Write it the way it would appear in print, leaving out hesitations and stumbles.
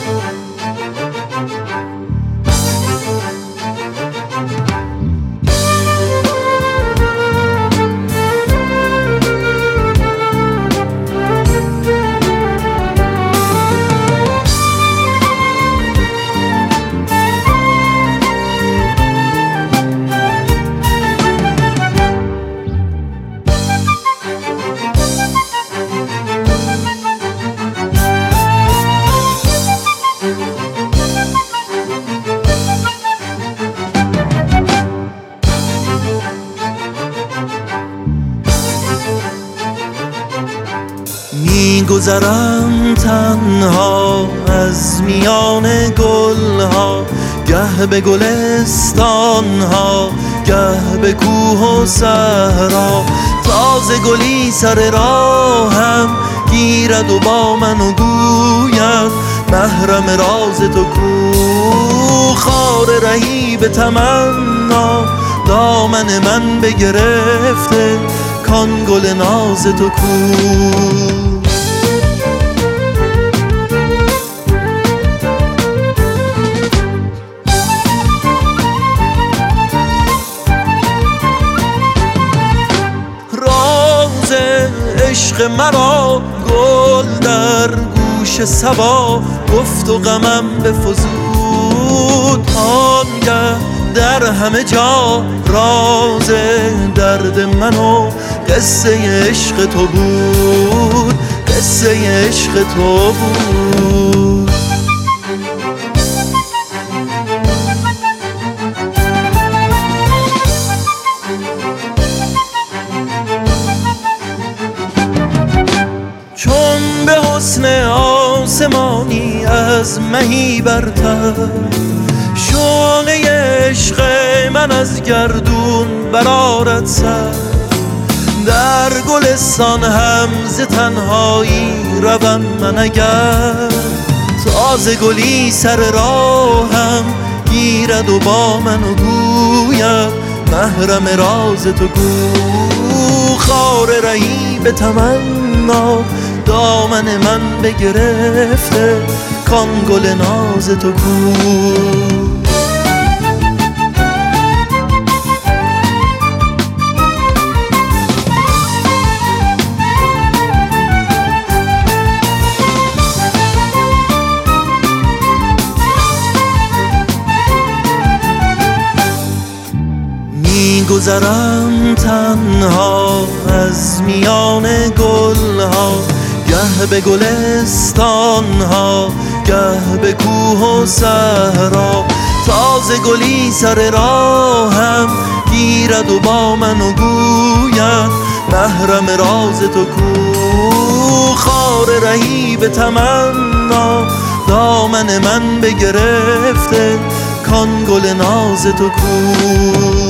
میگذرم تنها از میان گلها، گه به گلستانها گه به کوه و صحرا. تازه گلی سر راهم گیرد و با منو گوید محرم راز تو کو. خار رهی به تمنا دامن من بگرفته، کان گل ناز تو کو. عشق مرا گل در گوش صبا گفت و غمم بفزود. آنگه در همه جا راز درد من و قصه عشق تو بود، قصه عشق تو بود. چون به حسن آسمانی از مهی برتر، شعله عشق من از گردون برآرد سر. در گلستان هم ز تنهایی روم من اگر، تازه گلی سر راهم گیرد و با منو گوید محرم راز تو گو. خار رهی به تمنا دامن من بگرفته، کان گل ناز تو کو. میگذرم تنها از میان گلها، گه به گلستانها گه به کوه و صحرا. تازه گلی سر راهم گیرد و با منو گوید محرم راز تو کو. خار رهی به تمنا دامن من بگرفته، کان گل ناز تو کو.